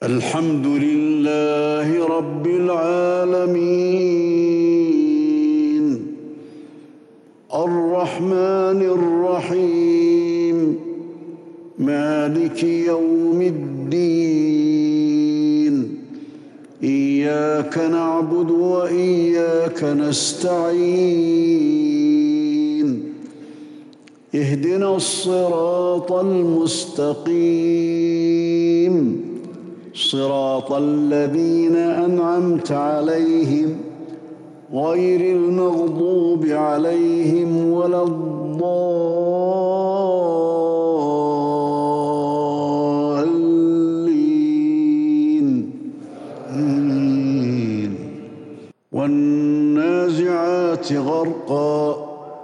الحمد لله رب العالمين الرحمن الرحيم مالك يوم الدين إياك نعبد وإياك نستعين اهدنا الصراط المستقيم صراط الذين أنعمت عليهم غير المغضوب عليهم ولا الضالين آمين. والنازعات غرقا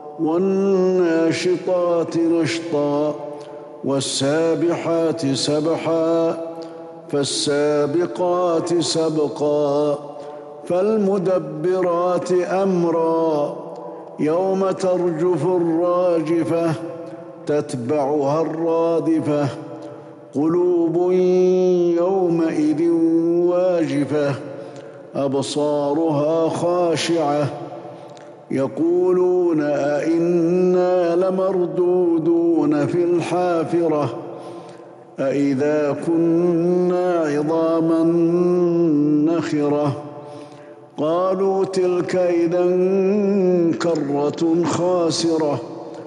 والناشطات نشطا والسابحات سبحا فالسابقات سبقا فالمدبرات أمرا يوم ترجف الراجفة تتبعها الرادفة قلوب يومئذ واجفة أبصارها خاشعة يقولون أئنا لمردودون في الحافرة أئذا كنا عظاما نخرة قالوا تلك إذا كرة خاسرة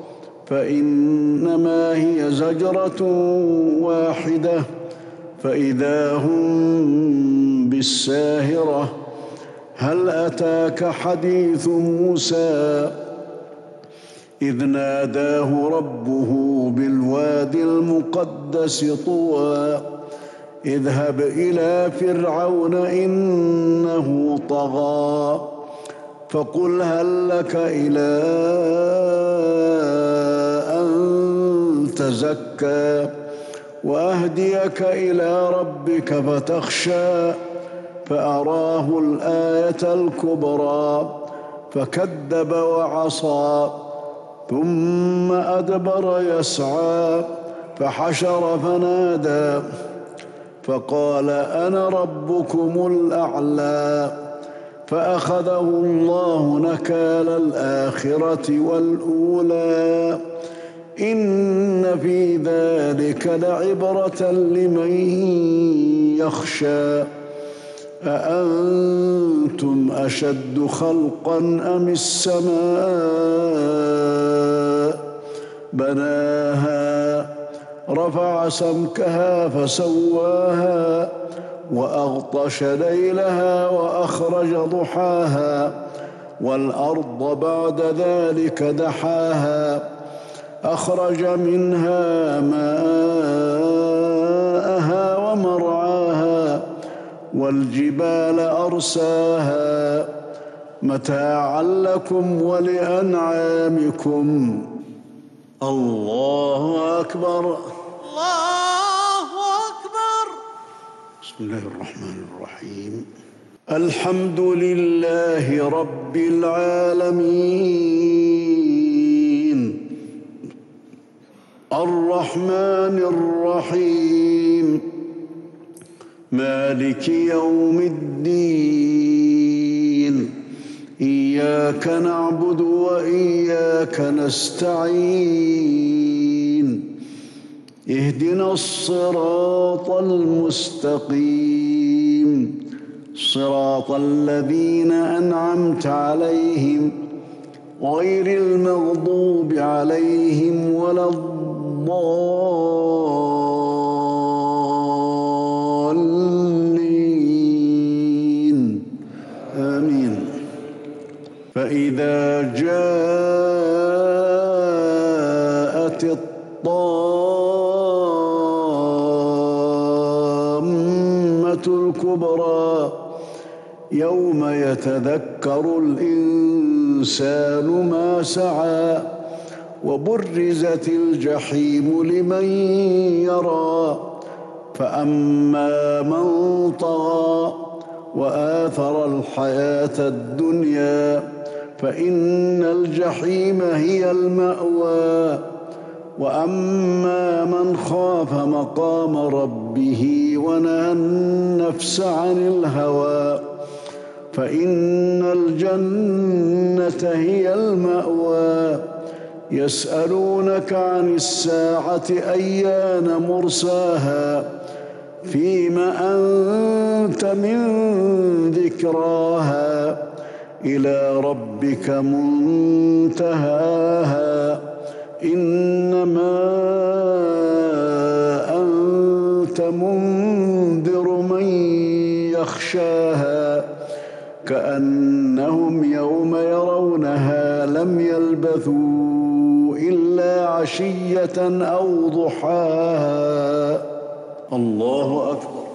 فإنما هي زجرة واحدة فإذا هم بالساهرة هل أتاك حديث موسى إذ ناداه ربه بالوادي المقدس طوى اذهب إلى فرعون إنه طغى فقل هل لك إلى أن تزكى وأهديك إلى ربك فتخشى فأراه الآية الكبرى فكذب وعصى ثم أدبر يسعى فحشر فنادى فقال أنا ربكم الأعلى فأخذه الله نكال الآخرة والأولى إن في ذلك لعبرة لمن يخشى أأنتم أشد خلقا أم السماء بناها رفع سمكها فسواها وأغطش ليلها وأخرج ضحاها والأرض بعد ذلك دحاها أخرج منها ماءها ومرعاها والجبال أرساها متاعا لكم ولأنعامكم الله أكبر الله أكبر. بسم الله الرحمن الرحيم الحمد لله رب العالمين الرحمن الرحيم مالك يوم الدين إياك نعبد وإياك نستعين اهدنا الصراط المستقيم صراط الذين أنعمت عليهم غير المغضوب عليهم ولا الضالين آمين. فإذا جاءت الطامة الكبرى يوم يتذكر الإنسان ما سعى وبرزت الجحيم لمن يرى فأما من طغى وآثر الحياة الدنيا فإن الجحيم هي المأوى وأما من خاف مقام ربه ونهى النفس عن الهوى فإن الجنة هي المأوى يسألونك عن الساعة أيان مرساها فيم أنت من ذكراها إلى ربك منتهاها إنما أنت منذر من يخشاها كأنهم يوم يرونها لم يلبثوا إلا عشية أو ضحاها. الله أكبر.